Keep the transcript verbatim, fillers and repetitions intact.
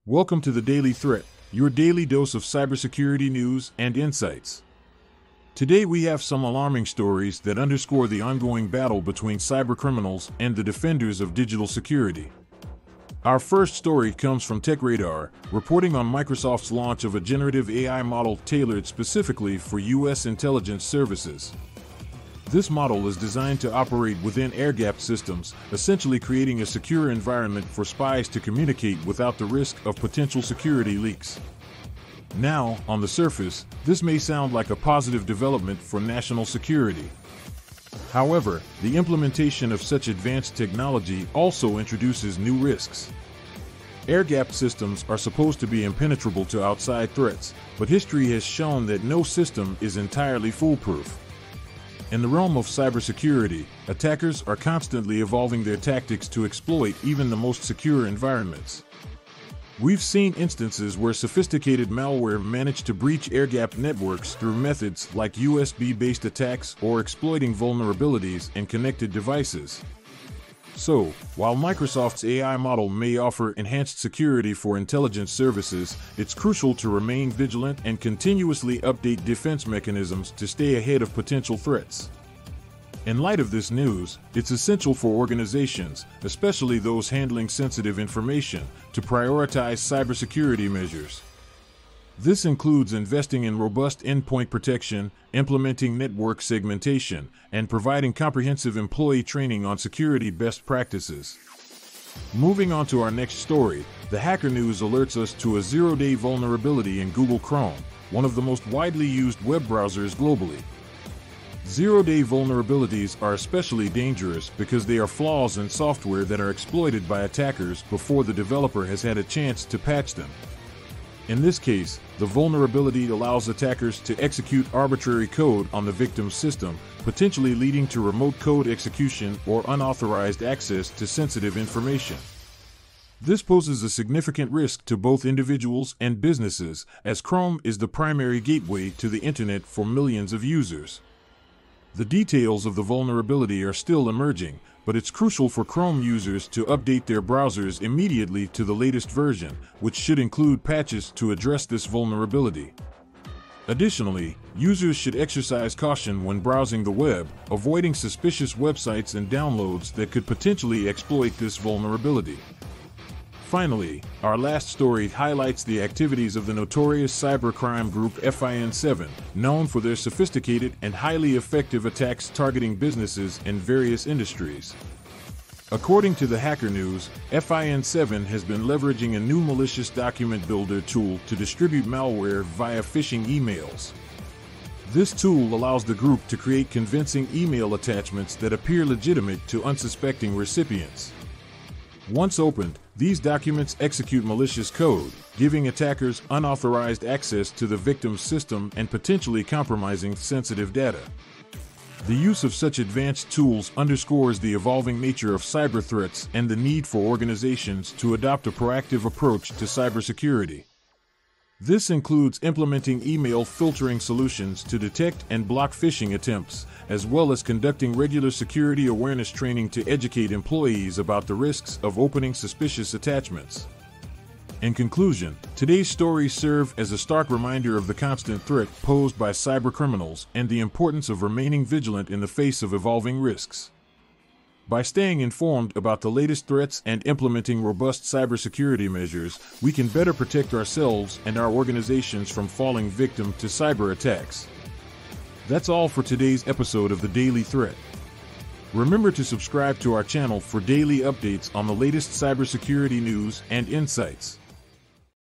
Welcome to the Daily Threat, your daily dose of cybersecurity news and insights. Today we have some alarming stories that underscore the ongoing battle between cybercriminals and the defenders of digital security. Our first story comes from TechRadar, reporting on Microsoft's launch of a generative A I model tailored specifically for U S intelligence services. This model is designed to operate within air-gapped systems, essentially creating a secure environment for spies to communicate without the risk of potential security leaks. Now, on the surface, this may sound like a positive development for national security. However, the implementation of such advanced technology also introduces new risks. Air-gapped systems are supposed to be impenetrable to outside threats, but history has shown that no system is entirely foolproof. In the realm of cybersecurity, attackers are constantly evolving their tactics to exploit even the most secure environments. We've seen instances where sophisticated malware managed to breach air-gapped networks through methods like U S B-based attacks or exploiting vulnerabilities in connected devices. So, while Microsoft's A I model may offer enhanced security for intelligence services, it's crucial to remain vigilant and continuously update defense mechanisms to stay ahead of potential threats. In light of this news, it's essential for organizations, especially those handling sensitive information, to prioritize cybersecurity measures. This includes investing in robust endpoint protection, implementing network segmentation, and providing comprehensive employee training on security best practices. Moving on to our next story, the Hacker News alerts us to a zero-day vulnerability in Google Chrome, one of the most widely used web browsers globally. Zero-day vulnerabilities are especially dangerous because they are flaws in software that are exploited by attackers before the developer has had a chance to patch them. In this case, the vulnerability allows attackers to execute arbitrary code on the victim's system, potentially leading to remote code execution or unauthorized access to sensitive information. This poses a significant risk to both individuals and businesses, as Chrome is the primary gateway to the internet for millions of users. The details of the vulnerability are still emerging, but it's crucial for Chrome users to update their browsers immediately to the latest version, which should include patches to address this vulnerability. Additionally, users should exercise caution when browsing the web, avoiding suspicious websites and downloads that could potentially exploit this vulnerability. Finally, our last story highlights the activities of the notorious cybercrime group F I N seven, known for their sophisticated and highly effective attacks targeting businesses in various industries. According to the Hacker News, F I N seven has been leveraging a new malicious document builder tool to distribute malware via phishing emails. This tool allows the group to create convincing email attachments that appear legitimate to unsuspecting recipients. Once opened, these documents execute malicious code, giving attackers unauthorized access to the victim's system and potentially compromising sensitive data. The use of such advanced tools underscores the evolving nature of cyber threats and the need for organizations to adopt a proactive approach to cybersecurity. This includes implementing email filtering solutions to detect and block phishing attempts, as well as conducting regular security awareness training to educate employees about the risks of opening suspicious attachments. In conclusion, today's stories serve as a stark reminder of the constant threat posed by cybercriminals and the importance of remaining vigilant in the face of evolving risks. By staying informed about the latest threats and implementing robust cybersecurity measures, we can better protect ourselves and our organizations from falling victim to cyber attacks. That's all for today's episode of the Daily Threat. Remember to subscribe to our channel for daily updates on the latest cybersecurity news and insights.